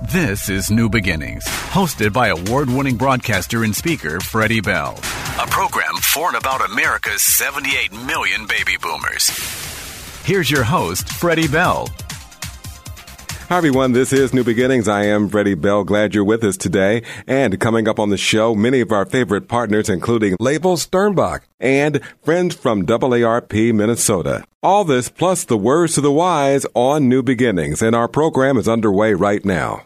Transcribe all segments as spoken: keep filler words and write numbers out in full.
This is New Beginnings, hosted by award-winning broadcaster and speaker Freddie Bell. A program for and about America's seventy-eight million baby boomers. Here's your host, Freddie Bell. Hi, everyone. This is New Beginnings. I am Freddie Bell. Glad you're with us today. And coming up on the show, many of our favorite partners, including Label Sternbach and friends from A A R P Minnesota. All this plus the words to the wise on New Beginnings. And our program is underway right now.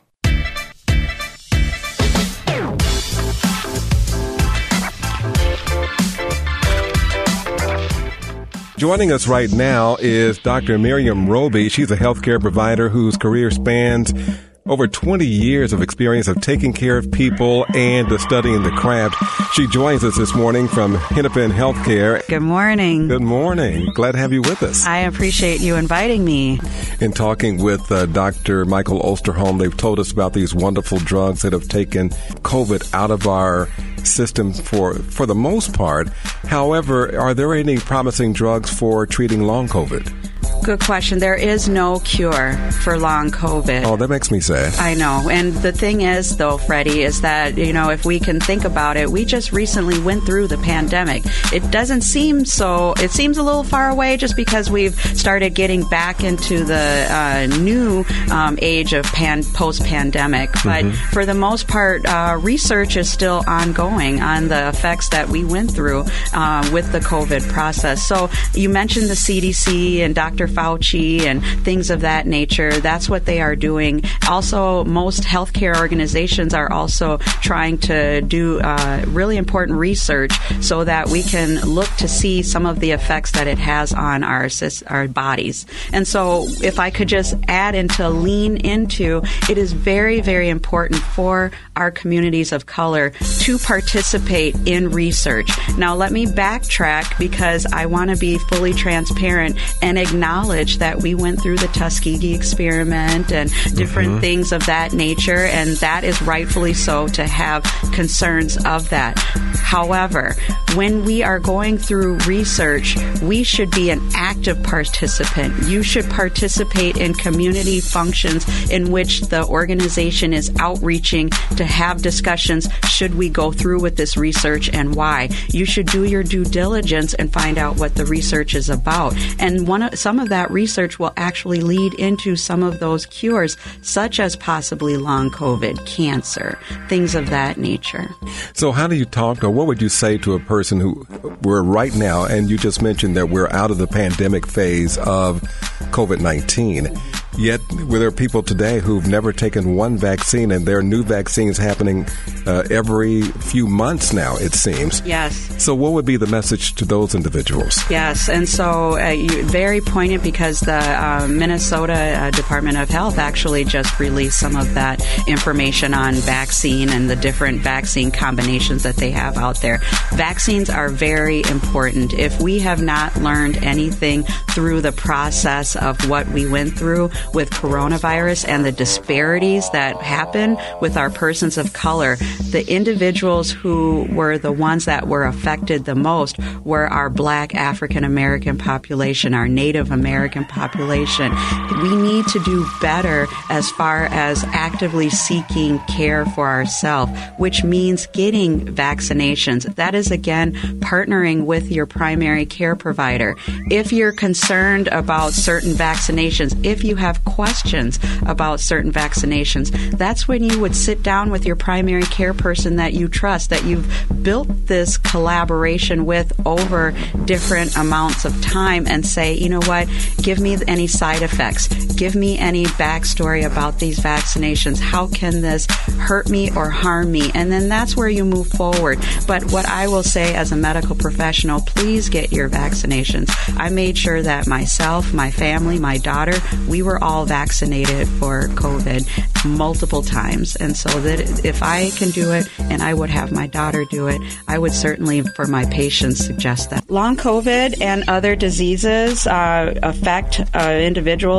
Joining us right now is Doctor Miriam Roby. She's a healthcare provider whose career spans over twenty years of experience of taking care of people and uh, studying the craft. She joins us this morning from Hennepin Healthcare. Good morning. Good morning. Glad to have you with us. I appreciate you inviting me. In talking with uh, Doctor Michael Osterholm, they've told us about these wonderful drugs that have taken COVID out of our system for, for the most part. However, are there any promising drugs for treating long COVID? Good question. There is no cure for long COVID. Oh, that makes me sad. I know. And the thing is, though, Freddie, is that, you know, if we can think about it, we just recently went through the pandemic. It doesn't seem so, it seems a little far away just because we've started getting back into the uh, new um, age of pan, post-pandemic. But mm-hmm. for the most part, uh, research is still ongoing on the effects that we went through uh, with the COVID process. So you mentioned the C D C and Doctor Fauci and things of that nature. That's what they are doing. Also, most healthcare organizations are also trying to do uh, really important research so that we can look to see some of the effects that it has on our our bodies. And so if I could just add and to lean into, it is very, very important for our communities of color to participate in research. Now, let me backtrack because I want to be fully transparent and acknowledge that we went through the Tuskegee experiment and different mm-hmm. things of that nature, and that is rightfully so to have concerns of that. However, when we are going through research, we should be an active participant. You should participate in community functions in which the organization is outreaching to have discussions. Should we go through with this research and why? You should do your due diligence and find out what the research is about. And one of, some of that research will actually lead into some of those cures, such as possibly long COVID, cancer, things of that nature. So how do you talk, or what would you say to a person who we're right now, and you just mentioned that we're out of the pandemic phase of COVID nineteen, yet there are people today who've never taken one vaccine, and there are new vaccines happening uh, every few months now, it seems. Yes. So what would be the message to those individuals? Yes, and so uh, you, very poignant because the uh, Minnesota uh, Department of Health actually just released some of that information on vaccine and the different vaccine combinations that they have out there. Vaccines are very important. If we have not learned anything through the process of what we went through with coronavirus and the disparities that happen with our persons of color, the individuals who were the ones that were affected the most were our Black African American population, our Native American population. We need to do better as far as actively seeking care for ourselves, which means getting vaccinations. That is, again, partnering with your primary care provider. If you're concerned about certain vaccinations, if you have questions about certain vaccinations, that's when you would sit down with your primary care person that you trust, that you've built this collaboration with over different amounts of time, and say, you know what, give me any side effects, give me any backstory about these vaccinations. How can this hurt me or harm me? And then that's where you move forward. But what I will say as a medical professional, please get your vaccinations. I made sure that myself, my family, my daughter, we were all vaccinated for COVID multiple times. And so that if I can do it and I would have my daughter do it, I would certainly for my patients suggest that. Long COVID and other diseases uh, affect uh, individuals uh,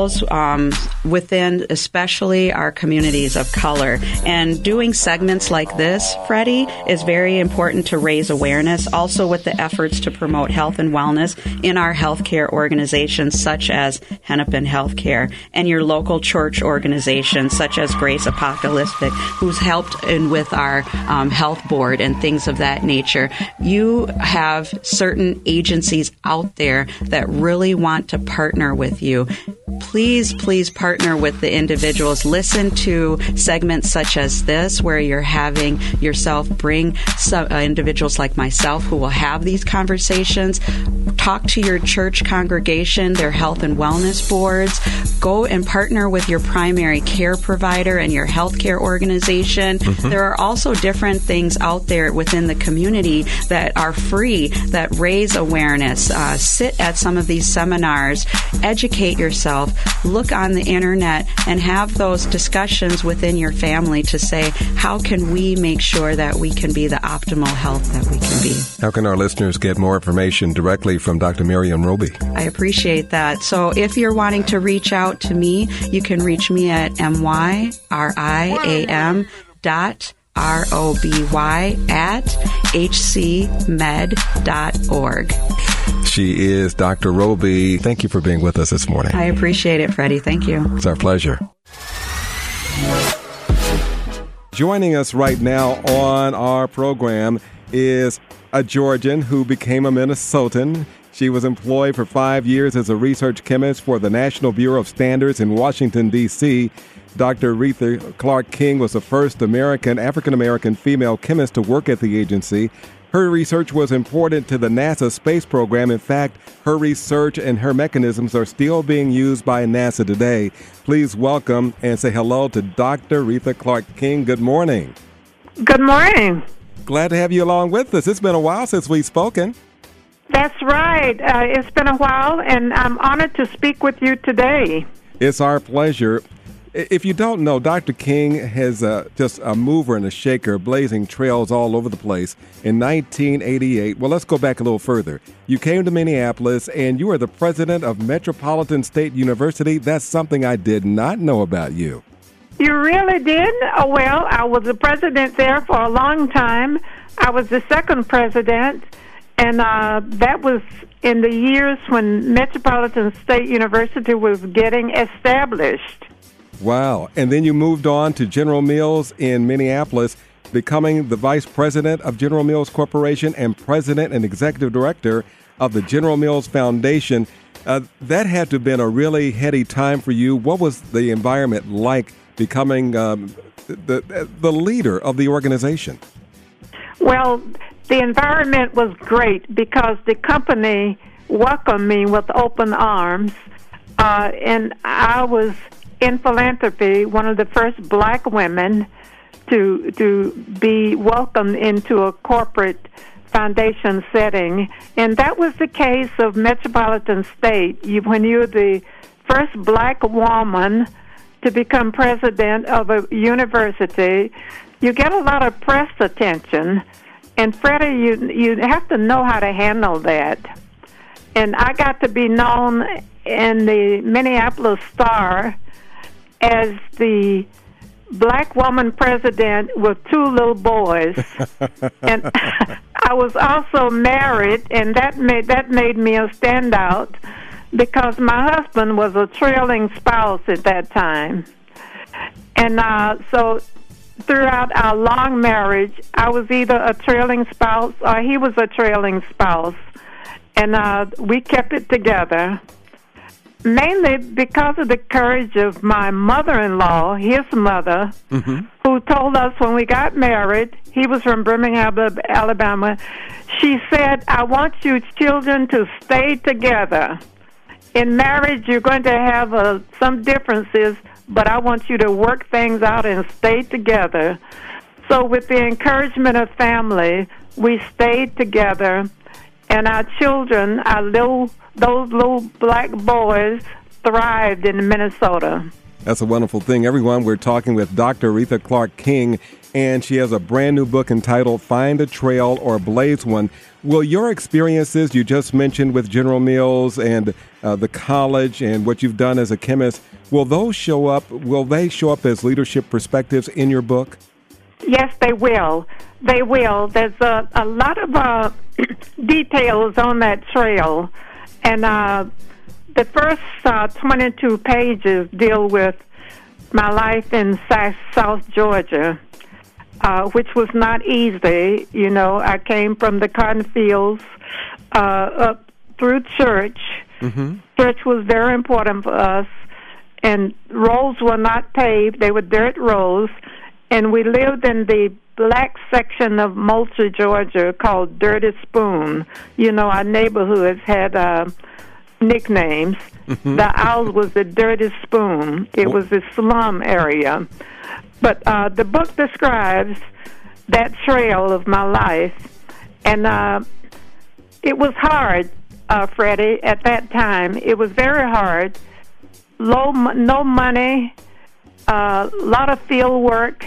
um, within especially our communities of color. And doing segments like this, Freddie, is very important to raise awareness, also with the efforts to promote health and wellness in our healthcare organizations such as Hennepin Healthcare and your local church organizations such as Grace Apocalyptic, who's helped in with our um, health board and things of that nature. You have certain agencies out there that really want to partner with you. Please, please partner with the individuals. Listen to segments such as this where you're having yourself bring some, uh, individuals like myself who will have these conversations. Talk to your church congregation, their health and wellness boards. Go and partner with your primary care provider and your healthcare organization. Mm-hmm. There are also different things out there within the community that are free, that raise awareness. Uh, sit at some of these seminars, educate yourself, look on the internet, and have those discussions within your family to say, how can we make sure that we can be the optimal health that we can be? How can our listeners get more information directly from Doctor Miriam Roby? I appreciate that. So if you're wanting to reach out to me, you can reach me at M Y R I A M dot R O B Y at H C med dot org. She is Doctor Roby. Thank you for being with us this morning. I appreciate it, Freddie. Thank you. It's our pleasure. Joining us right now on our program is a Georgian who became a Minnesotan. She was employed for five years as a research chemist for the National Bureau of Standards in Washington, D C Doctor Aretha Clark King was the first American, African-American female chemist to work at the agency. Her research was important to the NASA space program. In fact, her research and her mechanisms are still being used by NASA today. Please welcome and say hello to Doctor Aretha Clark King. Good morning. Good morning. Glad to have you along with us. It's been a while since we've spoken. That's right. Uh, it's been a while, and I'm honored to speak with you today. It's our pleasure. If you don't know, Doctor King has uh, just a mover and a shaker, blazing trails all over the place. In nineteen eighty-eight, well, let's go back a little further. You came to Minneapolis, and you are the president of Metropolitan State University. That's something I did not know about you. You really did? Oh, well, I was the president there for a long time. I was the second president, and uh, that was in the years when Metropolitan State University was getting established. Wow. And then you moved on to General Mills in Minneapolis, becoming the vice president of General Mills Corporation and president and executive director of the General Mills Foundation. Uh, that had to have been a really heady time for you. What was the environment like becoming um, the, the leader of the organization? Well, the environment was great because the company welcomed me with open arms, uh, and I was in philanthropy, one of the first black women to to be welcomed into a corporate foundation setting. And that was the case of Metropolitan State. You, when you're the first black woman to become president of a university, you get a lot of press attention. And Freddie, you, you have to know how to handle that. And I got to be known in the Minneapolis Star as the black woman president with two little boys. And I was also married, and that made that made me a standout because my husband was a trailing spouse at that time. And uh, so throughout our long marriage, I was either a trailing spouse or he was a trailing spouse. And uh, we kept it together. Mainly because of the courage of my mother-in-law, his mother, mm-hmm. who told us when we got married, he was from Birmingham, Alabama, she said, I want you children to stay together. In marriage, you're going to have uh, some differences, but I want you to work things out and stay together. So with the encouragement of family, we stayed together, and our children, our little those little black boys thrived in Minnesota. That's a wonderful thing. Everyone, we're talking with Doctor Aretha Clark King, and she has a brand new book entitled Find a Trail or Blaze One. Will your experiences you just mentioned with General Mills and uh, the college and what you've done as a chemist, will those show up, will they show up as leadership perspectives in your book? Yes, they will. They will. There's a, a lot of uh, details on that trail, and uh, the first uh, twenty-two pages deal with my life in South Georgia, uh, which was not easy. You know, I came from the cotton fields uh, up through church. Mm-hmm. Church was very important for us, and roads were not paved. They were dirt roads, and we lived in the black section of Moultrie, Georgia, called Dirty Spoon. You know, our neighborhoods had uh, nicknames. Mm-hmm. The ours was the Dirty Spoon. It was the slum area. But uh, the book describes that trail of my life, and uh, it was hard, uh, Freddie, at that time. It was very hard. Low, no money, a uh, lot of field work.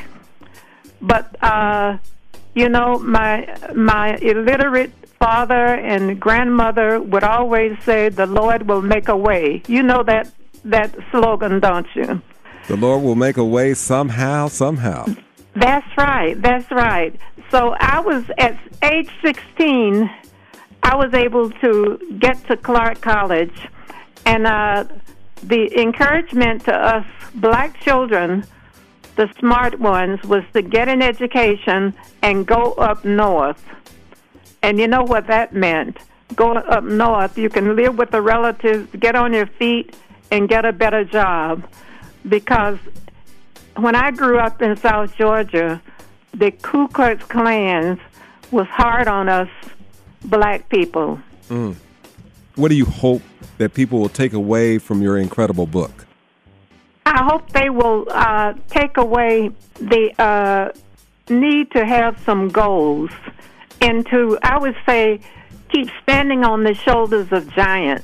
But, uh, you know, my my illiterate father and grandmother would always say, the Lord will make a way. You know that, that slogan, don't you? The Lord will make a way somehow, somehow. That's right, that's right. So I was, at age sixteen, I was able to get to Clark College. And uh, the encouragement to us black children, the smart ones, was to get an education and go up north. And you know what that meant. Go up north, you can live with the relatives, get on your feet, and get a better job. Because when I grew up in South Georgia, the Ku Klux Klan was hard on us black people. Mm. What do you hope that people will take away from your incredible book? I hope they will uh, take away the uh, need to have some goals and to, I would say, keep standing on the shoulders of giants.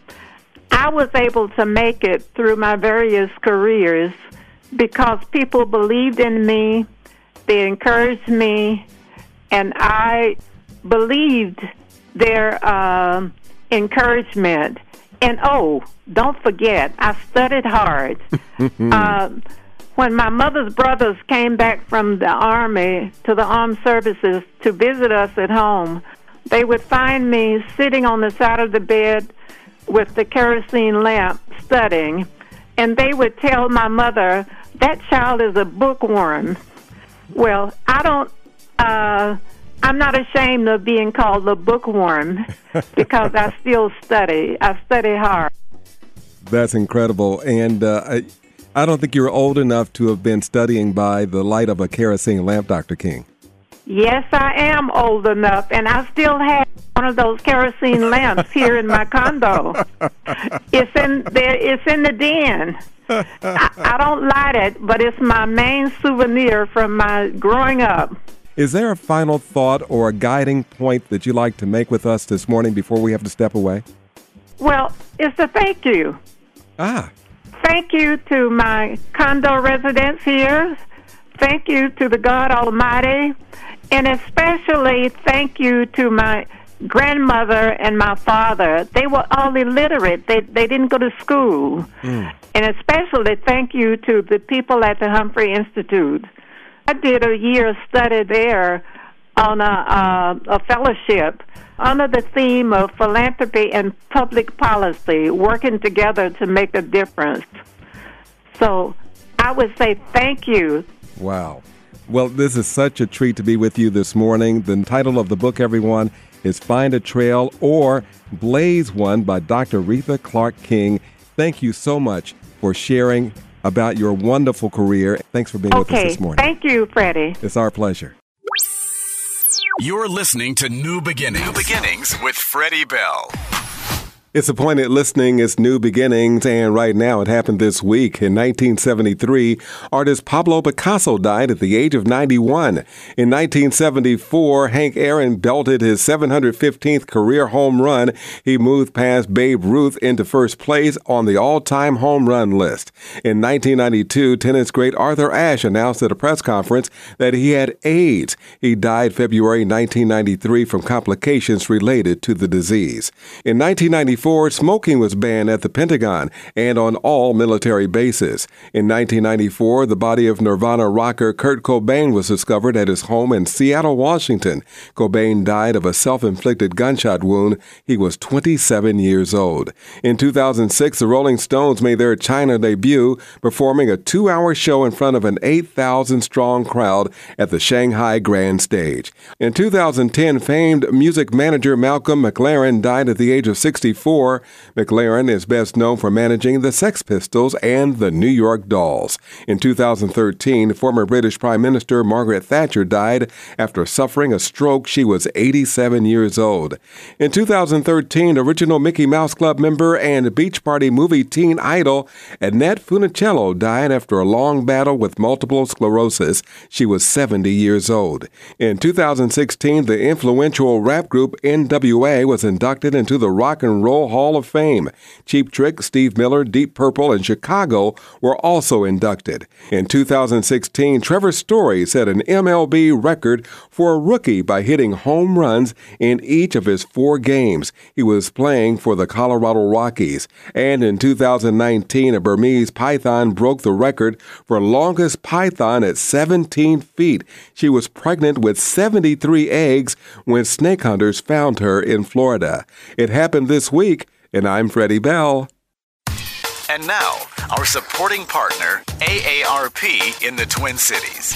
I was able to make it through my various careers because people believed in me, they encouraged me, and I believed their uh, encouragement. And, oh, don't forget, I studied hard. uh, when my mother's brothers came back from the Army to the Armed Services to visit us at home, they would find me sitting on the side of the bed with the kerosene lamp studying, and they would tell my mother, that child is a bookworm. Well, I don't... Uh, I'm not ashamed of being called a bookworm because I still study. I study hard. That's incredible. And uh, I, I don't think you're old enough to have been studying by the light of a kerosene lamp, Doctor King. Yes, I am old enough, and I still have one of those kerosene lamps here in my condo. It's in there. It's in the den. I, I don't light it, but it's my main souvenir from my growing up. Is there a final thought or a guiding point that you'd like to make with us this morning before we have to step away? Well, it's a thank you. Ah. Thank you to my condo residents here. Thank you to the God Almighty. And especially thank you to my grandmother and my father. They were all illiterate. They, they didn't go to school. Mm. And especially thank you to the people at the Humphrey Institute. I did a year of study there on a, uh, a fellowship under the theme of philanthropy and public policy, working together to make a difference. So I would say thank you. Wow. Well, this is such a treat to be with you this morning. The title of the book, everyone, is Find a Trail or Blaze One by Doctor Aretha Clark King. Thank you so much for sharing about your wonderful career. Thanks for being okay. with us this morning. Thank you, Freddie. It's our pleasure. You're listening to New Beginnings. New Beginnings with Freddie Bell. It's appointed listening, it's New Beginnings, and right now it happened this week. In nineteen seventy-three, artist Pablo Picasso died at the age of ninety-one. In nineteen seventy-four, Hank Aaron belted his seven hundred fifteenth career home run. He moved past Babe Ruth into first place on the all-time home run list. In nineteen ninety-two, tennis great Arthur Ashe announced at a press conference that he had AIDS. He died February nineteen ninety-three from complications related to the disease. In nineteen ninety-four, smoking was banned at the Pentagon and on all military bases. In nineteen ninety-four, the body of Nirvana rocker Kurt Cobain was discovered at his home in Seattle, Washington. Cobain died of a self-inflicted gunshot wound. He was twenty-seven years old. In two thousand six, the Rolling Stones made their China debut, performing a two-hour show in front of an eight thousand strong crowd at the Shanghai Grand Stage. In two thousand ten, famed music manager Malcolm McLaren died at the age of sixty-four. McLaren is best known for managing the Sex Pistols and the New York Dolls. In two thousand thirteen, former British Prime Minister Margaret Thatcher died after suffering a stroke. She was eighty-seven years old. In two thousand thirteen, original Mickey Mouse Club member and Beach Party movie teen idol Annette Funicello died after a long battle with multiple sclerosis. She was seventy years old. In two thousand sixteen, the influential rap group N W A was inducted into the Rock and Roll Hall of Fame. Cheap Trick, Steve Miller, Deep Purple, and Chicago were also inducted. In two thousand sixteen, Trevor Story set an M L B record for a rookie by hitting home runs in each of his four games. He was playing for the Colorado Rockies. And in two thousand nineteen, a Burmese python broke the record for longest python at seventeen feet. She was pregnant with seventy-three eggs when snake hunters found her in Florida. It happened this week. And I'm Freddie Bell. And now, our supporting partner, A A R P in the Twin Cities.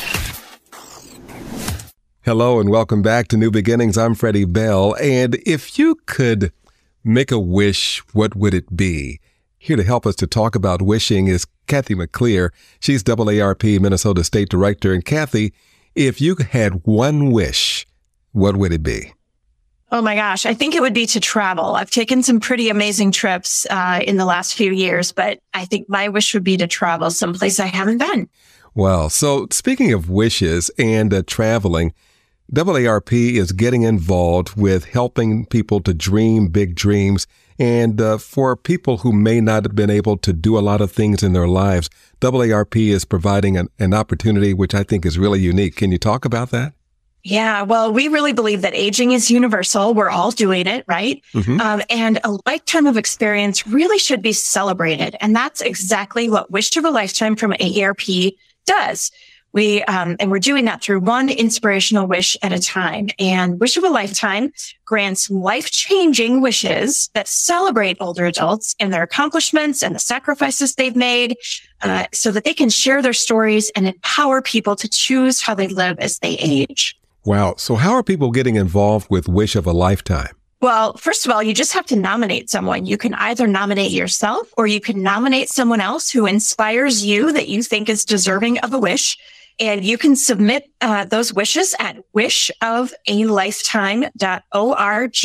Hello and welcome back to New Beginnings. I'm Freddie Bell. And if you could make a wish, what would it be? Here to help us to talk about wishing is Kathy McClear. She's A A R P Minnesota State Director. And Kathy, if you had one wish, what would it be? Oh my gosh, I think it would be to travel. I've taken some pretty amazing trips uh, in the last few years, but I think my wish would be to travel someplace I haven't been. Well, so speaking of wishes and uh, traveling, A A R P is getting involved with helping people to dream big dreams. And uh, for people who may not have been able to do a lot of things in their lives, A A R P is providing an, an opportunity which I think is really unique. Can you talk about that? Yeah, well, we really believe that aging is universal. We're all doing it, right? Mm-hmm. Um, and a lifetime of experience really should be celebrated. And that's exactly what Wish of a Lifetime from A A R P does. We, um, and we're doing that through one inspirational wish at a time. And Wish of a Lifetime grants life-changing wishes that celebrate older adults and their accomplishments and the sacrifices they've made, uh, so that they can share their stories and empower people to choose how they live as they age. Wow. So how are people getting involved with Wish of a Lifetime? Well, first of all, you just have to nominate someone. You can either nominate yourself or you can nominate someone else who inspires you that you think is deserving of a wish. And you can submit uh, those wishes at wish of a lifetime dot org.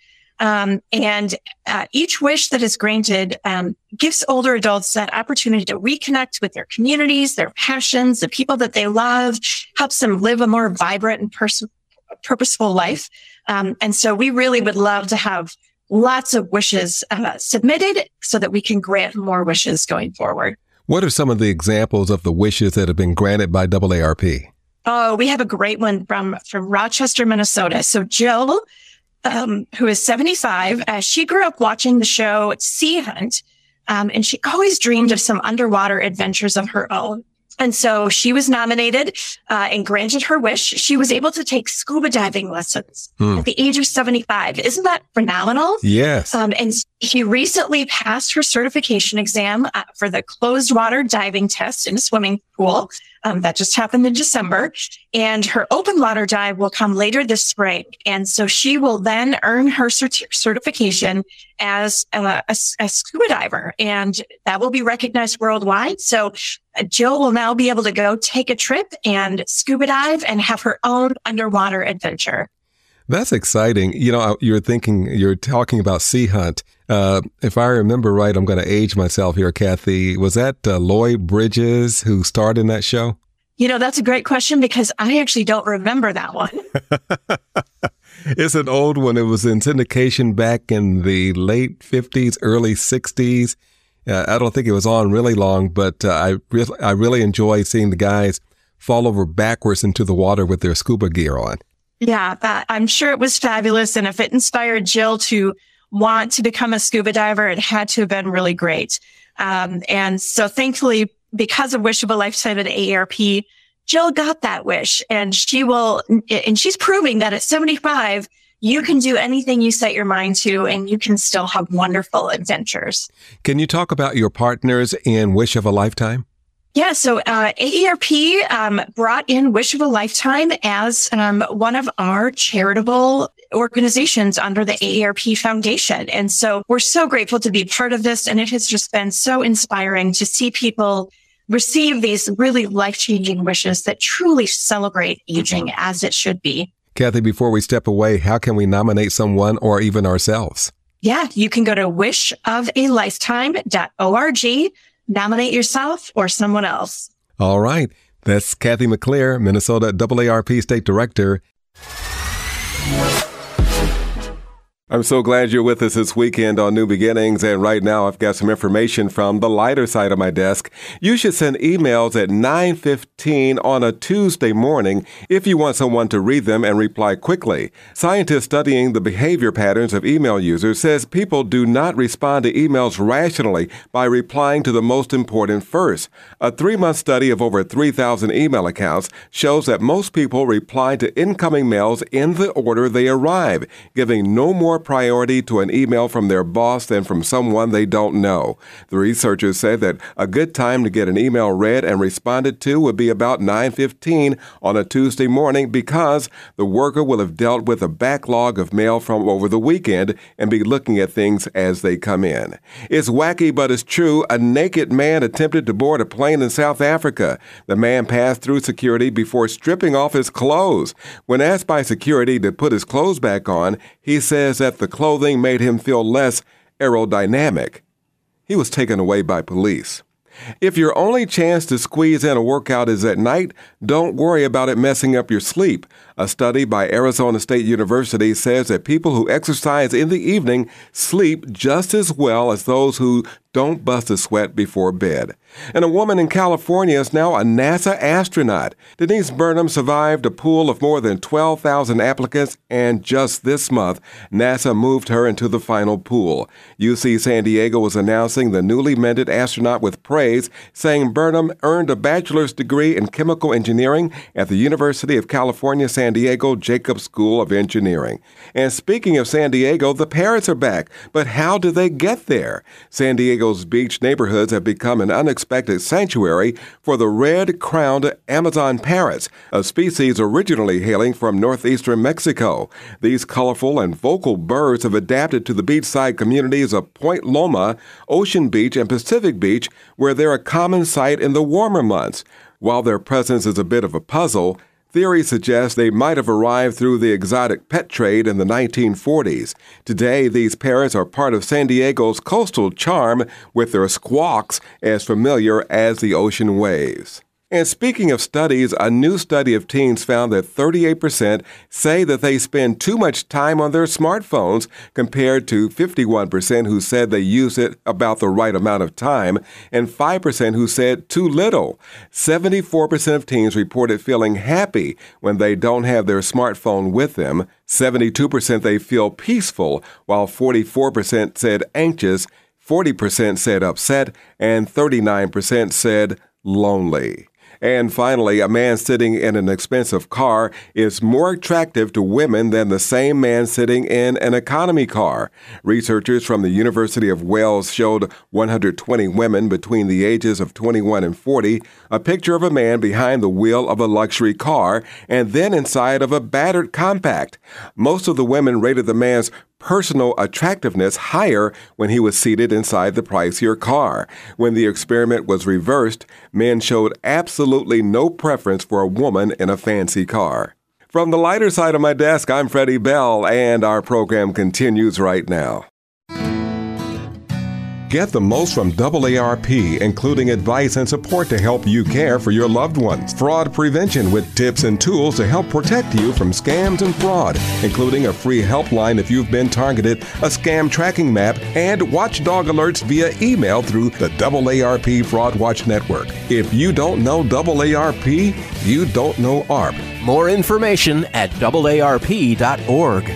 Um, and uh, each wish that is granted um, gives older adults that opportunity to reconnect with their communities, their passions, the people that they love, helps them live a more vibrant and pers- purposeful life. Um, and so we really would love to have lots of wishes uh, submitted so that we can grant more wishes going forward. What are some of the examples of the wishes that have been granted by A A R P? Oh, we have a great one from, from Rochester, Minnesota. So Jill, Um, who is seventy-five. Uh, she grew up watching the show Sea Hunt, um, and she always dreamed of some underwater adventures of her own. And so she was nominated uh, and granted her wish. She was able to take scuba diving lessons hmm. at the age of seventy-five. Isn't that phenomenal? Yes. Um, and she recently passed her certification exam uh, for the closed water diving test in a swimming pool. Um, that just happened in December. And her open water dive will come later this spring. And so she will then earn her cert- certification as a, a, a scuba diver. And that will be recognized worldwide. So uh, Jill will now be able to go take a trip and scuba dive and have her own underwater adventure. That's exciting. You know, you're thinking, you're talking about Sea Hunt. Uh, if I remember right, I'm going to age myself here, Kathy. Was that uh, Lloyd Bridges who starred in that show? You know, that's a great question because I actually don't remember that one. It's an old one. It was in syndication back in the late fifties, early sixties. Uh, I don't think it was on really long, but uh, I, re- I really enjoy seeing the guys fall over backwards into the water with their scuba gear on. Yeah, uh, I'm sure it was fabulous. And if it inspired Jill to want to become a scuba diver, it had to have been really great. Um, and so thankfully, because of Wish of a Lifetime at A A R P, Jill got that wish, and she will, and she's proving that at seventy-five, you can do anything you set your mind to, and you can still have wonderful adventures. Can you talk about your partners in Wish of a Lifetime? Yeah, so uh, A A R P um, brought in Wish of a Lifetime as um, one of our charitable organizations under the A A R P Foundation. And so we're so grateful to be part of this, and it has just been so inspiring to see people receive these really life-changing wishes that truly celebrate aging as it should be. Kathy, before we step away, how can we nominate someone or even ourselves? Yeah, you can go to wish of a lifetime dot org, nominate yourself or someone else. All right. That's Kathy McClear, Minnesota A A R P State Director. I'm so glad you're with us this weekend on New Beginnings, and right now I've got some information from the lighter side of my desk. You should send emails at nine fifteen on a Tuesday morning if you want someone to read them and reply quickly. Scientists studying the behavior patterns of email users says people do not respond to emails rationally by replying to the most important first. A three-month study of over three thousand email accounts shows that most people reply to incoming mails in the order they arrive, giving no more priority to an email from their boss than from someone they don't know. The researchers say that a good time to get an email read and responded to would be about nine fifteen on a Tuesday morning because the worker will have dealt with a backlog of mail from over the weekend and be looking at things as they come in. It's wacky, but it's true. A naked man attempted to board a plane in South Africa. The man passed through security before stripping off his clothes. When asked by security to put his clothes back on, he says that the clothing made him feel less aerodynamic. He was taken away by police. If your only chance to squeeze in a workout is at night, don't worry about it messing up your sleep. A study by Arizona State University says that people who exercise in the evening sleep just as well as those who don't bust a sweat before bed. And a woman in California is now a NASA astronaut. Denise Burnham survived a pool of more than twelve thousand applicants, and just this month, NASA moved her into the final pool. U C San Diego was announcing the newly minted astronaut with praise, saying Burnham earned a bachelor's degree in chemical engineering at the University of California, San Diego Jacobs School of Engineering. And speaking of San Diego, the parrots are back. But how did they get there? San Diego's beach neighborhoods have become an unexpected sanctuary for the red-crowned Amazon parrots, a species originally hailing from northeastern Mexico. These colorful and vocal birds have adapted to the beachside communities of Point Loma, Ocean Beach, and Pacific Beach, where they're a common sight in the warmer months. While their presence is a bit of a puzzle, theory suggests they might have arrived through the exotic pet trade in the nineteen forties. Today, these parrots are part of San Diego's coastal charm, with their squawks as familiar as the ocean waves. And speaking of studies, a new study of teens found that thirty-eight percent say that they spend too much time on their smartphones compared to fifty-one percent who said they use it about the right amount of time and five percent who said too little. seventy-four percent of teens reported feeling happy when they don't have their smartphone with them. seventy-two percent they feel peaceful, while forty-four percent said anxious, forty percent said upset, and thirty-nine percent said lonely. And finally, a man sitting in an expensive car is more attractive to women than the same man sitting in an economy car. Researchers from the University of Wales showed one hundred twenty women between the ages of twenty-one and forty a picture of a man behind the wheel of a luxury car and then inside of a battered compact. Most of the women rated the man's personal attractiveness higher when he was seated inside the pricier car. When the experiment was reversed, men showed absolutely no preference for a woman in a fancy car. From the lighter side of my desk, I'm Freddie Bell, and our program continues right now. Get the most from double A R P, including advice and support to help you care for your loved ones. Fraud prevention with tips and tools to help protect you from scams and fraud, including a free helpline if you've been targeted, a scam tracking map, and watchdog alerts via email through the double A R P Fraud Watch Network. If you don't know double A R P, you don't know A R P. More information at double A R P dot org.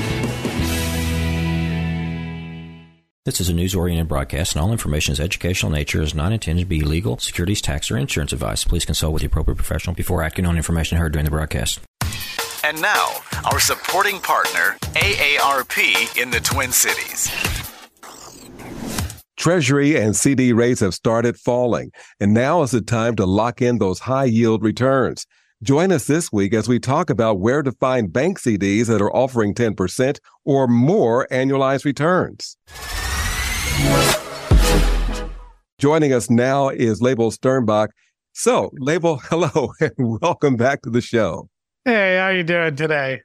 This is a news-oriented broadcast, and all information is educational in nature, is not intended to be legal, securities, tax, or insurance advice. Please consult with the appropriate professional before acting on information heard during the broadcast. And now, our supporting partner, A A R P in the Twin Cities. Treasury and C D rates have started falling, and now is the time to lock in those high-yield returns. Join us this week as we talk about where to find bank C Ds that are offering ten percent or more annualized returns. Joining us now is Label Sternbach. So, Label, hello, and welcome back to the show. Hey, how you doing today?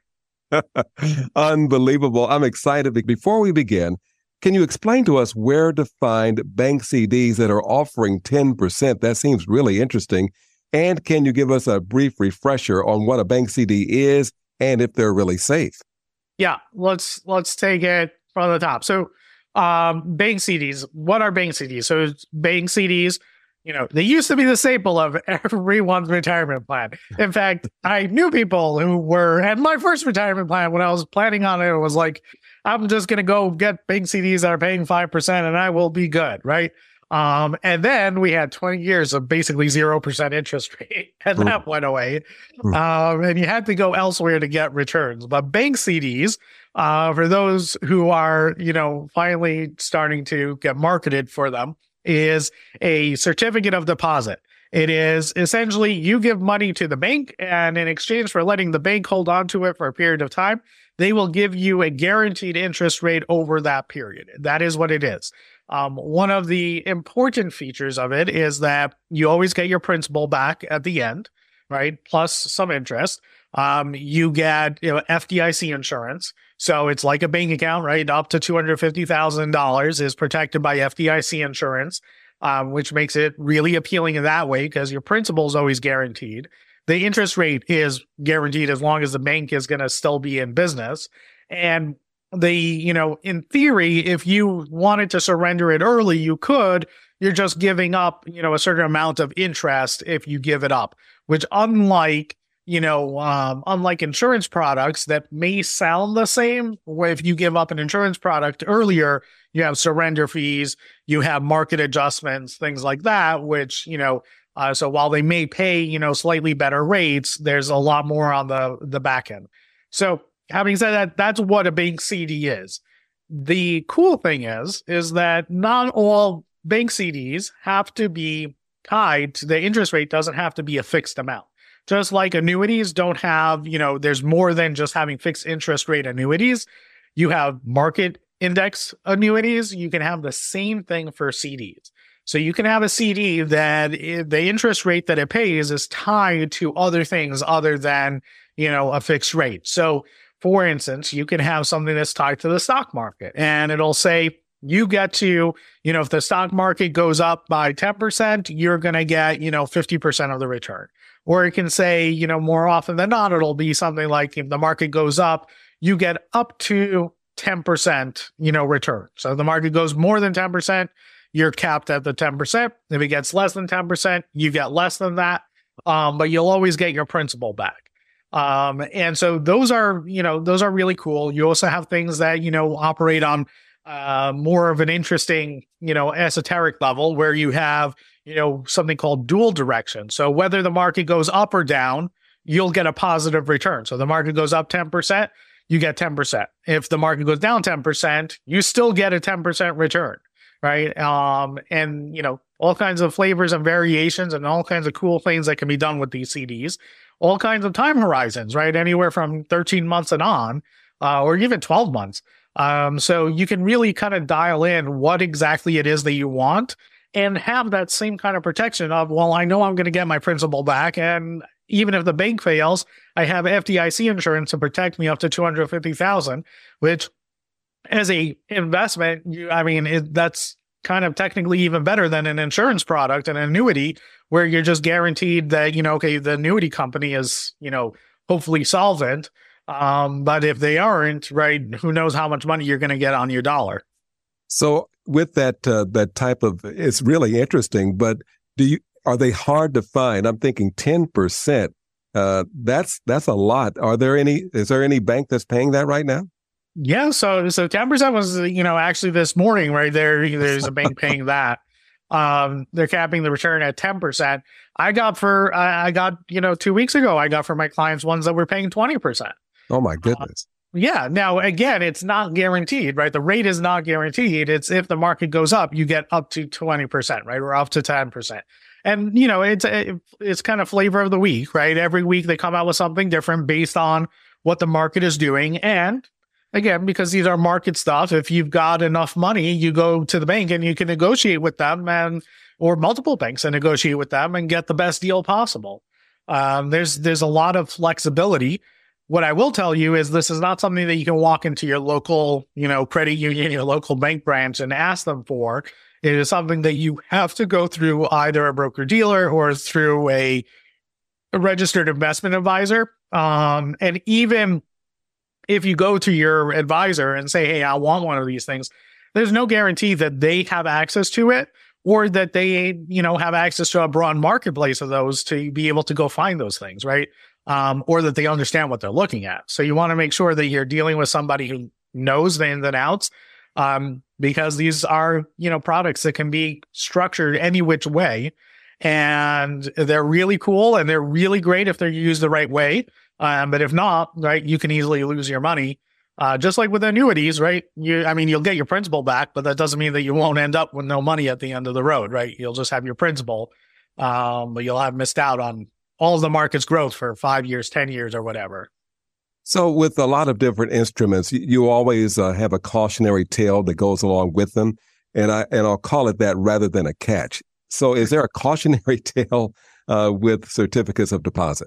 Unbelievable. I'm excited. Before we begin, can you explain to us where to find bank C Ds that are offering ten percent? That seems really interesting. And can you give us a brief refresher on what a bank C D is and if they're really safe? Yeah, let's let's take it from the top. So, um, bank C Ds. What are bank C Ds? So, bank C Ds, you know, they used to be the staple of everyone's retirement plan. In fact, I knew people who were had my first retirement plan when I was planning on it. It was like, I'm just going to go get bank C Ds that are paying five percent and I will be good, right? Um, and then we had twenty years of basically zero percent interest rate, and that went away. Um, and you had to go elsewhere to get returns. But bank C Ds, uh, for those who are, you know, finally starting to get marketed for them, is a certificate of deposit. It is essentially you give money to the bank, and in exchange for letting the bank hold on to it for a period of time, they will give you a guaranteed interest rate over that period. That is what it is. Um, one of the important features of it is that you always get your principal back at the end, right? Plus some interest. Um, you get, you know, F D I C insurance. So it's like a bank account, right? Up to two hundred fifty thousand dollars is protected by F D I C insurance, um, which makes it really appealing in that way because your principal is always guaranteed. The interest rate is guaranteed as long as the bank is going to still be in business. And the, you know, in theory, if you wanted to surrender it early, you could. You're just giving up, you know, a certain amount of interest if you give it up, which unlike, you know, um, unlike insurance products that may sound the same, where if you give up an insurance product earlier, you have surrender fees, you have market adjustments, things like that, which, you know, uh, so while they may pay, you know, slightly better rates, there's a lot more on the, the back end. So, having said that, that's what a bank C D is. The cool thing is, is that not all bank C Ds have to be tied to the interest rate doesn't have to be a fixed amount. Just like annuities don't have, you know, there's more than just having fixed interest rate annuities. You have market index annuities. You can have the same thing for C Ds. So you can have a C D that the interest rate that it pays is tied to other things other than, you know, a fixed rate. So for instance, you can have something that's tied to the stock market and it'll say you get to, you know, if the stock market goes up by ten percent, you're going to get, you know, fifty percent of the return. Or it can say, you know, more often than not, it'll be something like if the market goes up, you get up to ten percent, you know, return. So if the market goes more than ten percent, you're capped at the ten percent. If it gets less than ten percent, you get less than that. Um, but you'll always get your principal back. Um, and so those are, you know, those are really cool. You also have things that, you know, operate on, uh, more of an interesting, you know, esoteric level where you have, you know, something called dual direction. So whether the market goes up or down, you'll get a positive return. So the market goes up ten percent, you get ten percent. If the market goes down ten percent, you still get a ten percent return, right? Um, and, you know, all kinds of flavors and variations and all kinds of cool things that can be done with these C Ds. All kinds of time horizons, right? Anywhere from thirteen months and on, uh, or even twelve months. Um, so you can really kind of dial in what exactly it is that you want and have that same kind of protection of, well, I know I'm going to get my principal back and even if the bank fails, I have F D I C insurance to protect me up to two hundred fifty thousand dollars, which as a investment, you, I mean, it, that's kind of technically even better than an insurance product, an annuity, where you're just guaranteed that, you know, okay, the annuity company is, you know, hopefully solvent. Um, but if they aren't, right, who knows how much money you're going to get on your dollar. So with that, uh, that type of, it's really interesting, but do you, are they hard to find? I'm thinking ten percent. Uh, that's, that's a lot. Are there any, is there any bank that's paying that right now? Yeah. So, so ten percent was, you know, actually this morning, right there, there's a bank paying that. Um, they're capping the return at ten percent. I got for, I, I got, you know, two weeks ago, I got for my clients ones that were paying twenty percent. Oh my goodness. Uh, yeah. Now, again, it's not guaranteed, right? The rate is not guaranteed. It's if the market goes up, you get up to twenty percent, right? Or up to ten percent. And, you know, it's, it's kind of flavor of the week, right? Every week they come out with something different based on what the market is doing. And again, because these are market stuff, if you've got enough money, you go to the bank and you can negotiate with them, and or multiple banks and negotiate with them and get the best deal possible. Um, there's there's a lot of flexibility. What I will tell you is this is not something that you can walk into your local, you know, credit union, your local bank branch and ask them for. It is something that you have to go through either a broker dealer or through a, a registered investment advisor. Um, and even if you go to your advisor and say, hey, I want one of these things, there's no guarantee that they have access to it or that they, you know, have access to a broad marketplace of those to be able to go find those things, right? Um, or that they understand what they're looking at. So you want to make sure that you're dealing with somebody who knows the ins and outs, um, because these are, you know, products that can be structured any which way. And they're really cool and they're really great if they're used the right way. Um, but if not, right, you can easily lose your money. Uh, just like with annuities, right? You, I mean, you'll get your principal back, but that doesn't mean that you won't end up with no money at the end of the road, right? You'll just have your principal, um, but you'll have missed out on all of the market's growth for five years, ten years, or whatever. So with a lot of different instruments, you, you always uh, have a cautionary tale that goes along with them. And, I, and I'll call it that rather than a catch. So is there a cautionary tale uh, with certificates of deposit?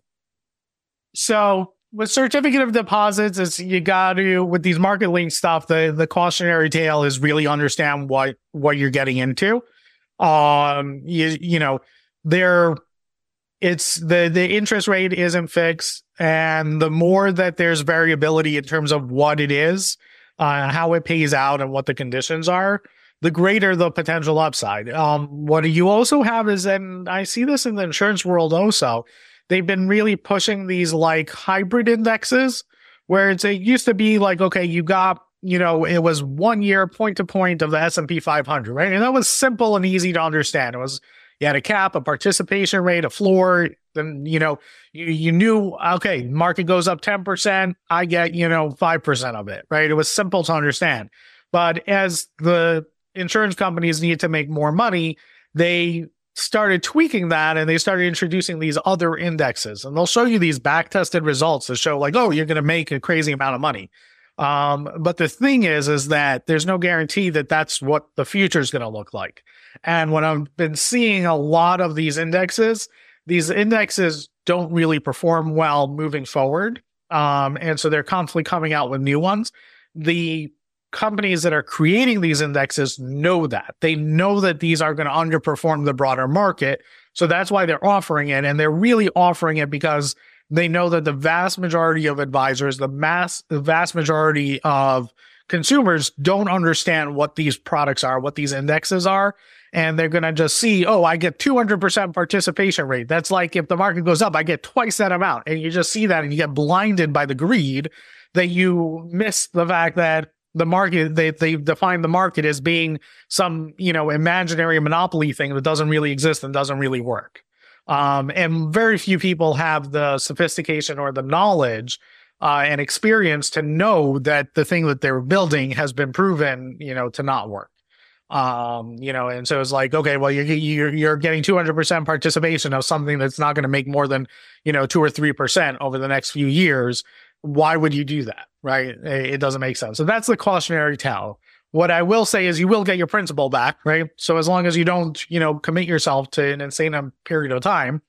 So with certificate of deposits, is you got to, with these market link stuff, the, the cautionary tale is really understand what, what you're getting into. Um, you, you know, there, it's the, the interest rate isn't fixed. And the more that there's variability in terms of what it is, uh, how it pays out and what the conditions are, the greater the potential upside. Um, what you also have is, and I see this in the insurance world also, they've been really pushing these like hybrid indexes where it's, it used to be like, okay, you got, you know, it was one year point to point of the S and P five hundred, right? And that was simple and easy to understand. It was, you had a cap, a participation rate, a floor. Then, you know, you, you knew, okay, market goes up ten percent. I get, you know, five percent of it, right? It was simple to understand. But as the insurance companies need to make more money, they started tweaking that and they started introducing these other indexes, and they'll show you these back tested results that show like, oh, you're going to make a crazy amount of money. Um, but the thing is, is that there's no guarantee that that's what the future is going to look like. And when I've been seeing a lot of these indexes, these indexes don't really perform well moving forward. Um, and so they're constantly coming out with new ones. The companies that are creating these indexes know that. They know that these are going to underperform the broader market. So that's why they're offering it. And they're really offering it because they know that the vast majority of advisors, the mass, the vast majority of consumers don't understand what these products are, what these indexes are. And they're going to just see, oh, I get two hundred percent participation rate. That's like if the market goes up, I get twice that amount. And you just see that and you get blinded by the greed that you miss the fact that the market, they, they define the market as being some, you know, imaginary monopoly thing that doesn't really exist and doesn't really work. Um, and very few people have the sophistication or the knowledge uh, and experience to know that the thing that they're building has been proven, you know, to not work. Um, you know, and so it's like, okay, well, you're, you're, you're getting two hundred percent participation of something that's not going to make more than, you know, two or three percent over the next few years. Why would you do that? Right? It doesn't make sense. So that's the cautionary tale. What I will say is you will get your principal back, right? So as long as you don't, you know, commit yourself to an insane period of time,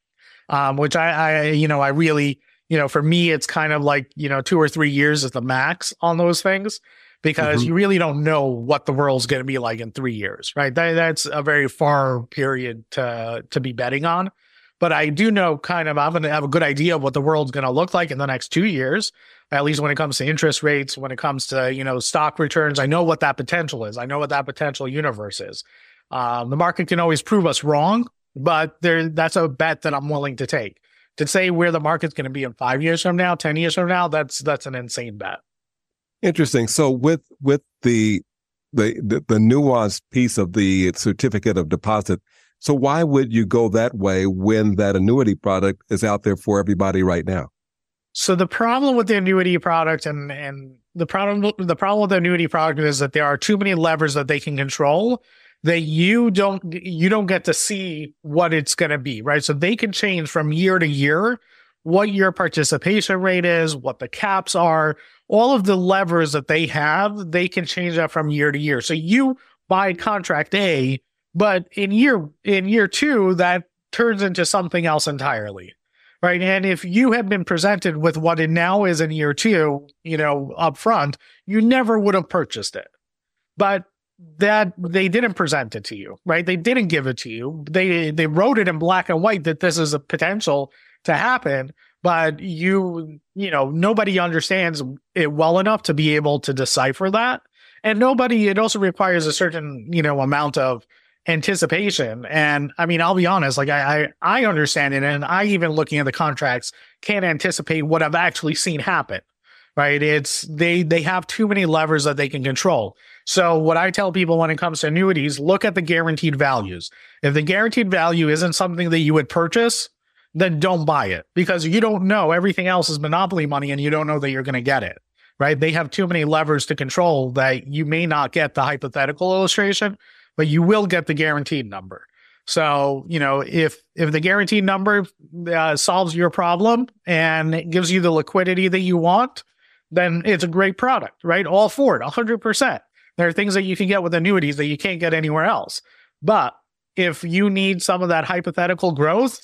um, which I, I, you know, I really, you know, for me, it's kind of like, you know, two or three years is the max on those things, because mm-hmm. you really don't know what the world's going to be like in three years, right? That, that's a very far period to to be betting on. But I do know kind of, I'm going to have a good idea of what the world's going to look like in the next two years, at least when it comes to interest rates, when it comes to, you know, stock returns. I know what that potential is. I know what that potential universe is. Um, the market can always prove us wrong, but there, that's a bet that I'm willing to take. To say where the market's going to be in five years from now, ten years from now, that's that's an insane bet. Interesting. So with with the the the, the nuanced piece of the certificate of deposit, so why would you go that way when that annuity product is out there for everybody right now? So the problem with the annuity product and, and the problem the problem with the annuity product is that there are too many levers that they can control that you don't you don't get to see what it's going to be, right? So they can change from year to year what your participation rate is, what the caps are, all of the levers that they have, they can change that from year to year. So you buy contract A, but in year in year two, that turns into something else entirely, right? And if you had been presented with what it now is in year two, you know, up front, you never would have purchased it. But that they didn't present it to you, right? They didn't give it to you. They they wrote it in black and white that this is a potential to happen, but you, you know, nobody understands it well enough to be able to decipher that. And nobody, it also requires a certain, you know, amount of anticipation. And I mean, I'll be honest, like I, I, I understand it. And I, even looking at the contracts, can't anticipate what I've actually seen happen, right? It's, they, they have too many levers that they can control. So what I tell people when it comes to annuities, look at the guaranteed values. If the guaranteed value isn't something that you would purchase, then don't buy it, because you don't know. Everything else is monopoly money and you don't know that you're going to get it, right? They have too many levers to control that you may not get the hypothetical illustration, but you will get the guaranteed number. So, you know, if if the guaranteed number uh, solves your problem and it gives you the liquidity that you want, then it's a great product, right? All for it, one hundred percent. There are things that you can get with annuities that you can't get anywhere else. But if you need some of that hypothetical growth,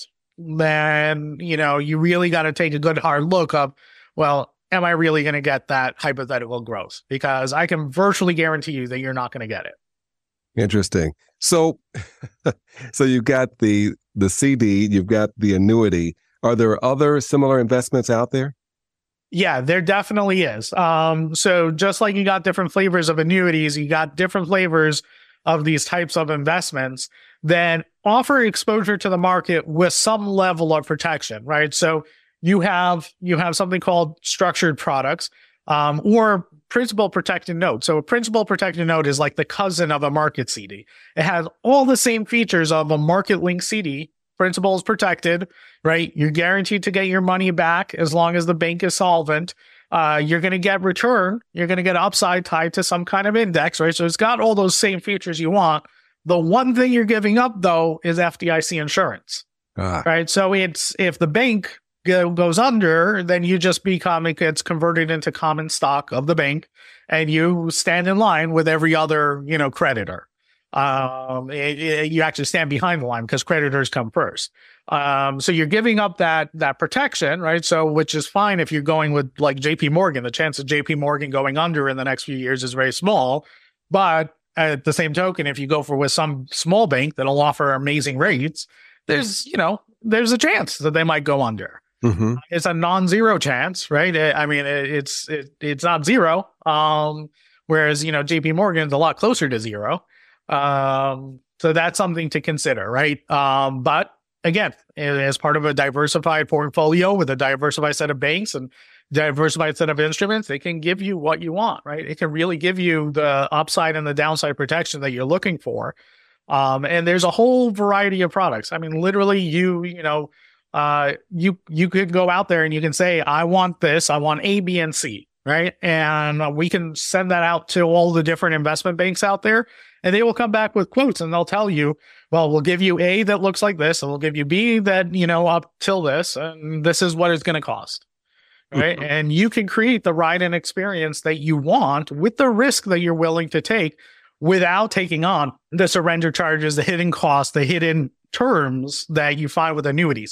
then, you know, you really got to take a good hard look of, well, am I really going to get that hypothetical growth? Because I can virtually guarantee you that you're not going to get it. Interesting. So, so you've got the the C D, you've got the annuity. Are there other similar investments out there? Yeah, there definitely is. Um, so just like you got different flavors of annuities, you got different flavors of these types of investments that offer exposure to the market with some level of protection, right? So you have you have something called structured products, um, or principal protected note. So a principal protected note is like the cousin of a market C D. It has all the same features of a market linked C D. Principal is protected, right? You're guaranteed to get your money back as long as the bank is solvent. Uh, you're going to get return. You're going to get upside tied to some kind of index, right? So it's got all those same features you want. The one thing you're giving up, though, is F D I C insurance, ah. right? So it's if the bank go, goes under, then you just become, it gets converted into common stock of the bank, and you stand in line with every other, you know, creditor. Um, it, it, you actually stand behind the line because creditors come first. Um, so you're giving up that that protection, right? So which is fine if you're going with like J P Morgan. The chance of J P Morgan going under in the next few years is very small. But at the same token, if you go for with some small bank that'll offer amazing rates, there's, you know, there's a chance that they might go under. Mm-hmm. It's a non-zero chance, right? I mean, it, it's it, it's not zero. Um, whereas, you know, J P Morgan's a lot closer to zero. Um, so that's something to consider, right? Um, but again, as part of a diversified portfolio with a diversified set of banks and diversified set of instruments, they can give you what you want, right? It can really give you the upside and the downside protection that you're looking for. Um, and there's a whole variety of products. I mean, literally you, you know, uh, you, you could go out there and you can say, I want this, I want A, B, and C, right? And we can send that out to all the different investment banks out there. And they will come back with quotes and they'll tell you, well, we'll give you A that looks like this, and we'll give you B that, you know, up till this, and this is what it's going to cost. Right. Mm-hmm. And you can create the ride and experience that you want with the risk that you're willing to take without taking on the surrender charges, the hidden costs, the hidden terms that you find with annuities.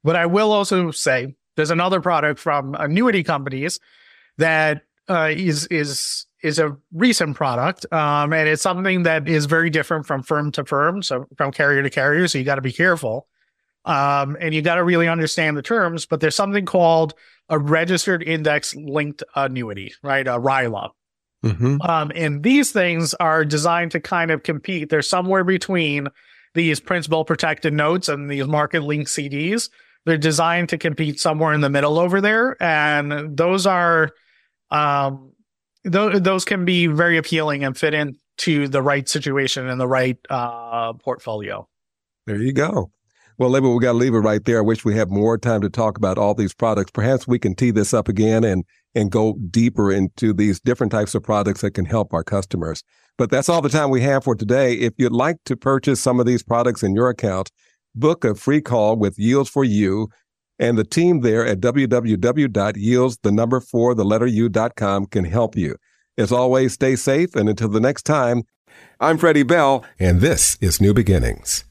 But I will also say there's another product from annuity companies that uh, is is is a recent product, um, and it's something that is very different from firm to firm, so from carrier to carrier. So you got to be careful, um, and you got to really understand the terms. But there's something called a registered index linked annuity, right? A R I L A. Mm-hmm. Um, and these things are designed to kind of compete. They're somewhere between these principal protected notes and these market linked C Ds. They're designed to compete somewhere in the middle over there. And those are, um, th- those can be very appealing and fit into the right situation and the right uh, portfolio. There you go. Well, Label, we got to leave it right there. I wish we had more time to talk about all these products. Perhaps we can tee this up again and and go deeper into these different types of products that can help our customers. But that's all the time we have for today. If you'd like to purchase some of these products in your account, book a free call with Yields for You and the team there at w w w dot yields, the number four, the letter U dot com can help you. As always, stay safe. And until the next time, I'm Freddie Bell, and this is New Beginnings.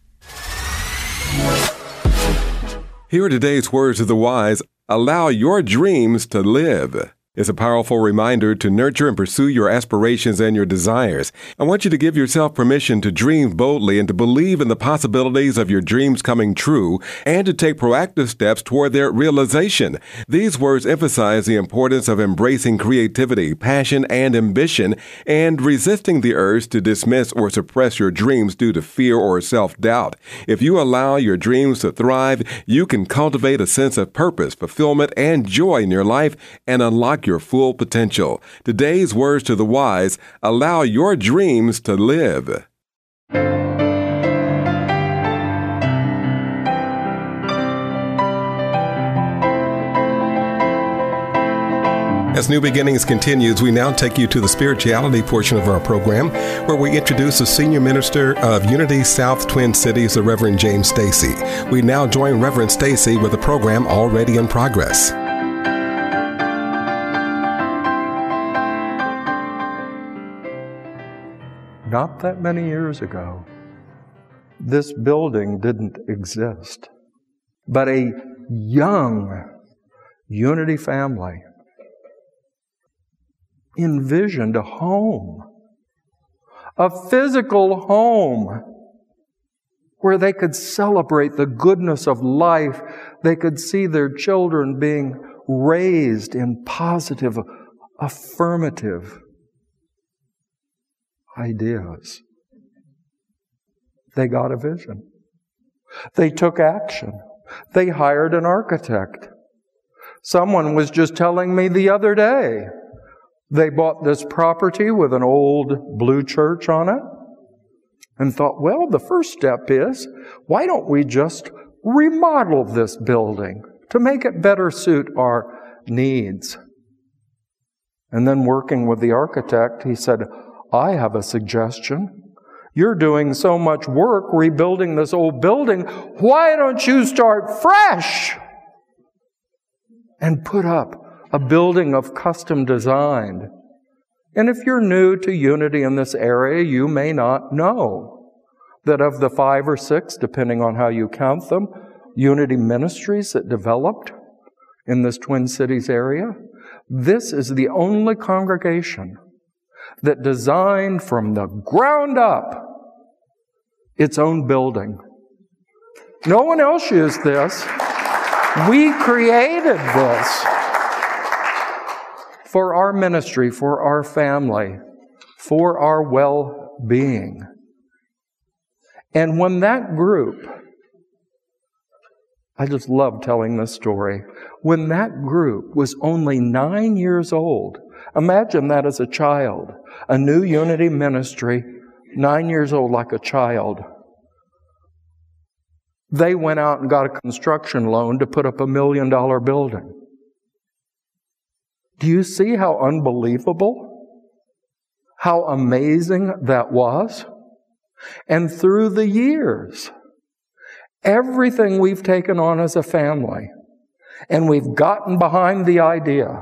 Here are today's words of the wise. Allow your dreams to live. It's a powerful reminder to nurture and pursue your aspirations and your desires. I want you to give yourself permission to dream boldly and to believe in the possibilities of your dreams coming true and to take proactive steps toward their realization. These words emphasize the importance of embracing creativity, passion, and ambition and resisting the urge to dismiss or suppress your dreams due to fear or self-doubt. If you allow your dreams to thrive, you can cultivate a sense of purpose, fulfillment, and joy in your life and unlock your full potential. Today's words to the wise: allow your dreams to live. As New Beginnings continues, we now take you to the spirituality portion of our program, where we introduce the Senior Minister of Unity South Twin Cities, the Reverend James Stacy. We now join Reverend Stacy with a program already in progress. Not that many years ago, this building didn't exist, but a young Unity family envisioned a home, a physical home where they could celebrate the goodness of life. They could see their children being raised in positive, affirmative ideas. They got a vision. They took action. They hired an architect. Someone was just telling me the other day, they bought this property with an old blue church on it and thought, well, the first step is, why don't we just remodel this building to make it better suit our needs? And then working with the architect, he said, I have a suggestion. You're doing so much work rebuilding this old building. Why don't you start fresh and put up a building of custom design? And if you're new to Unity in this area, you may not know that of the five or six, depending on how you count them, Unity ministries that developed in this Twin Cities area, this is the only congregation that designed from the ground up its own building. No one else used this. We created this for our ministry, for our family, for our well-being. And when that group, I just love telling this story, when that group was only nine years old, imagine that as a child, a new Unity ministry, nine years old like a child. They went out and got a construction loan to put up a million dollar building. Do you see how unbelievable, how amazing that was? And through the years, everything we've taken on as a family, and we've gotten behind the idea.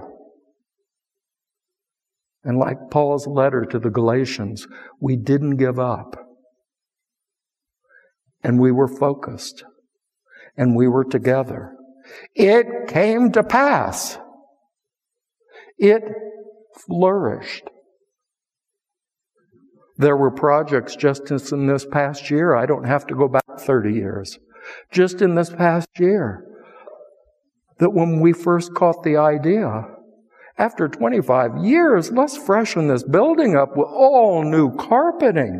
And like Paul's letter to the Galatians, we didn't give up. And we were focused. And we were together. It came to pass. It flourished. There were projects just in this past year. I don't have to go back thirty years. Just in this past year, that when we first caught the idea, after twenty-five years, let's freshen this building up with all new carpeting.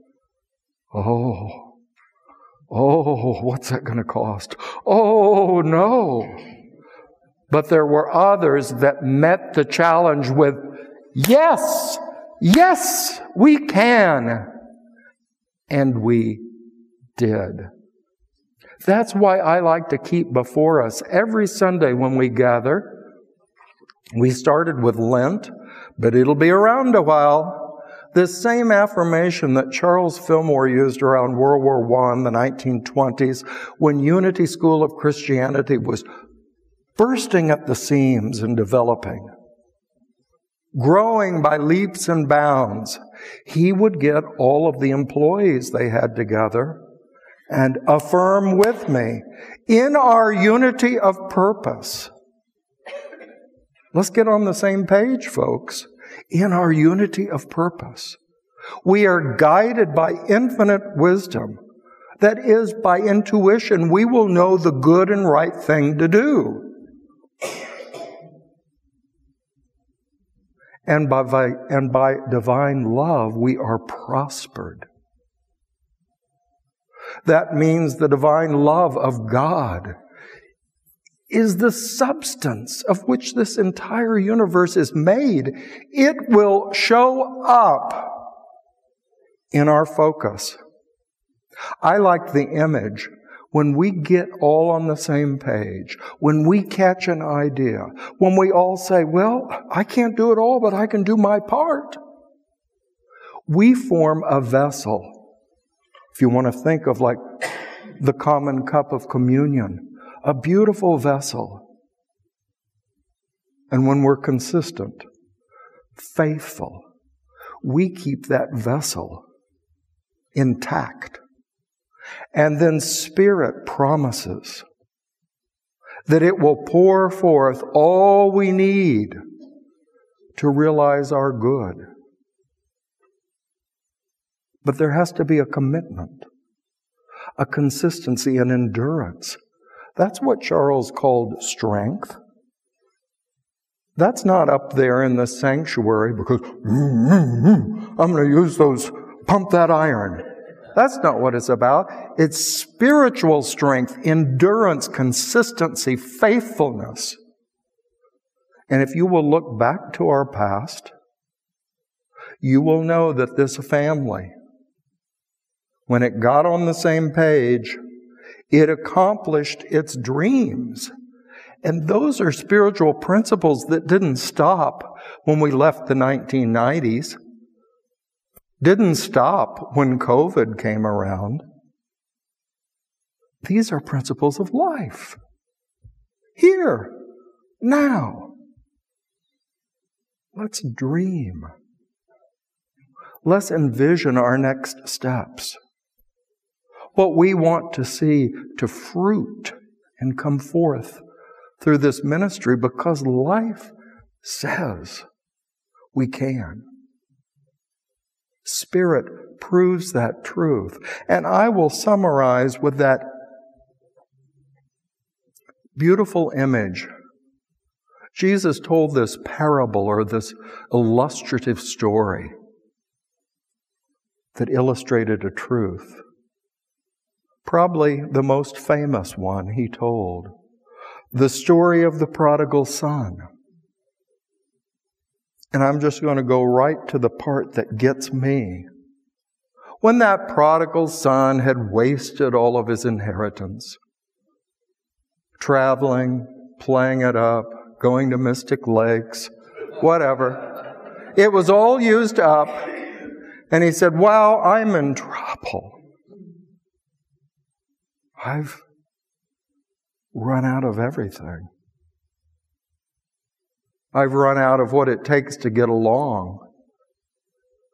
Oh, oh, what's that going to cost? Oh, no. But there were others that met the challenge with, yes, yes, we can. And we did. That's why I like to keep before us every Sunday when we gather. We started with Lent, but it'll be around a while. This same affirmation that Charles Fillmore used around World War One, the nineteen twenties, when Unity School of Christianity was bursting at the seams and developing, growing by leaps and bounds. He would get all of the employees they had together and affirm with me, in our unity of purpose. Let's get on the same page, folks. In our unity of purpose, we are guided by infinite wisdom. That is, by intuition, we will know the good and right thing to do. And by, and by divine love, we are prospered. That means the divine love of God is the substance of which this entire universe is made. It will show up in our focus. I like the image when we get all on the same page, when we catch an idea, when we all say, well, I can't do it all, but I can do my part. We form a vessel. If you want to think of like the common cup of communion, a beautiful vessel. And when we're consistent, faithful, we keep that vessel intact. And then Spirit promises that it will pour forth all we need to realize our good. But there has to be a commitment, a consistency, an endurance. That's what Charles called strength. That's not up there in the sanctuary because mm, mm, mm, I'm going to use those, pump that iron. That's not what it's about. It's spiritual strength, endurance, consistency, faithfulness. And if you will look back to our past, you will know that this family, when it got on the same page, it accomplished its dreams. And those are spiritual principles that didn't stop when we left the nineteen nineties. Didn't stop when COVID came around. These are principles of life. Here, now. Let's dream. Let's envision our next steps. What we want to see to fruit and come forth through this ministry, because life says we can. Spirit proves that truth. And I will summarize with that beautiful image. Jesus told this parable or this illustrative story that illustrated a truth. Probably the most famous one he told. The story of the prodigal son. And I'm just going to go right to the part that gets me. When that prodigal son had wasted all of his inheritance, traveling, playing it up, going to Mystic Lakes, whatever, it was all used up, and he said, wow, I'm in trouble. I've run out of everything. I've run out of what it takes to get along.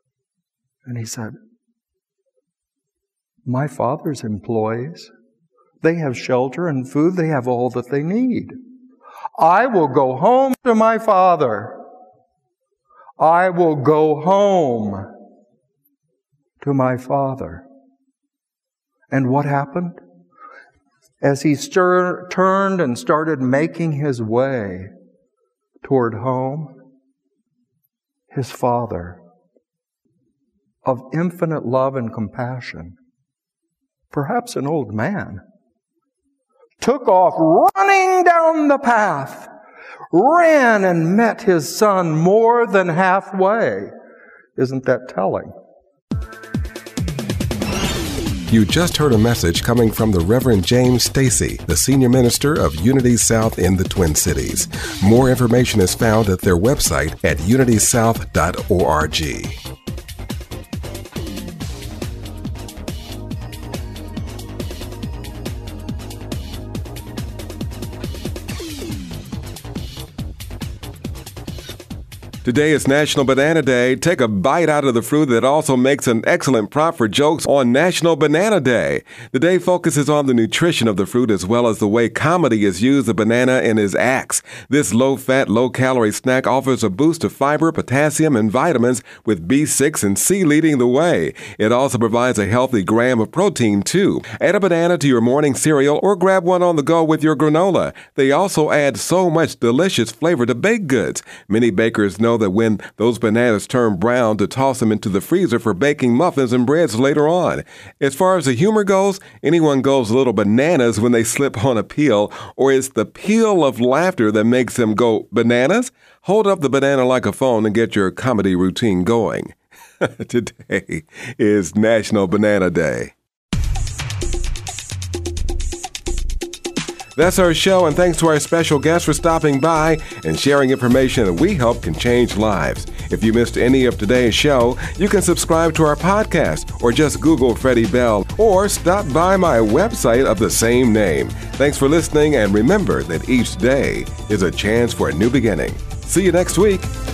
And he said, my father's employees, They have shelter and food. They have all that they need. I will go home to my Father. I will go home to my Father. And what happened? As he stir- turned and started making his way toward home, his Father, of infinite love and compassion, perhaps an old man, took off running down the path, ran and met his son more than halfway. Isn't that telling? You just heard a message coming from the Reverend James Stacy, the Senior Minister of Unity South in the Twin Cities. More information is found at their website at unity south dot org. Today is National Banana Day. Take a bite out of the fruit that also makes an excellent prop for jokes on National Banana Day. The day focuses on the nutrition of the fruit as well as the way comedy has used the banana in his acts. This low-fat, low-calorie snack offers a boost of fiber, potassium, and vitamins with B six and C leading the way. It also provides a healthy gram of protein, too. Add a banana to your morning cereal or grab one on the go with your granola. They also add so much delicious flavor to baked goods. Many bakers know that when those bananas turn brown, to toss them into the freezer for baking muffins and breads later on. As far as the humor goes, anyone goes a little bananas when they slip on a peel, or it's the peel of laughter that makes them go bananas? Hold up the banana like a phone and get your comedy routine going. Today is National Banana Day. That's our show, and thanks to our special guests for stopping by and sharing information that we hope can change lives. If you missed any of today's show, you can subscribe to our podcast or just Google Freddie Bell or stop by my website of the same name. Thanks for listening, and remember that each day is a chance for a new beginning. See you next week.